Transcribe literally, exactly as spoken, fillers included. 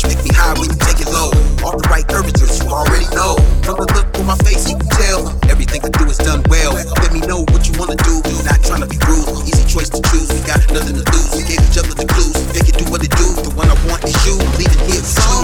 Pick me high when you take it low. All the right curvatures, you already know. From the look on my face, you can tell everything I do is done well. Let me know what you wanna do. Not trying to be rude, easy choice to choose. We got nothing to lose. We gave each other the clues. Make it do what it do. The one I want is you. Leaving here with you.